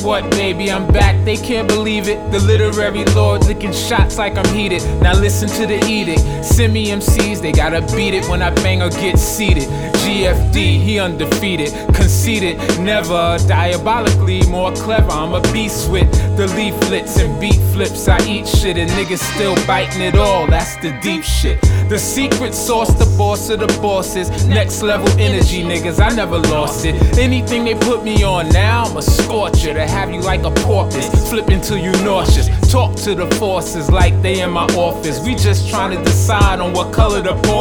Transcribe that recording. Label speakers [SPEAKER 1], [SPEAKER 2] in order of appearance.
[SPEAKER 1] guess what, baby, I'm back, they can't believe it. The literary lord licking shots like I'm heated. Now listen to the edict. Send me MCs, they gotta beat it when I bang or get seated. GFD, he undefeated, conceited, never diabolically more clever. I'm a beast with the leaflets and beat flips. I eat shit and niggas still biting it all. That's the deep shit. The secret sauce, the boss of the bosses. Next level energy, niggas, I never lost it. Anything they put me on now, I'm a scorcher to have you like a porpoise, flipping till you nauseous. Talk to the forces like they in my office. We just trying to decide on what color the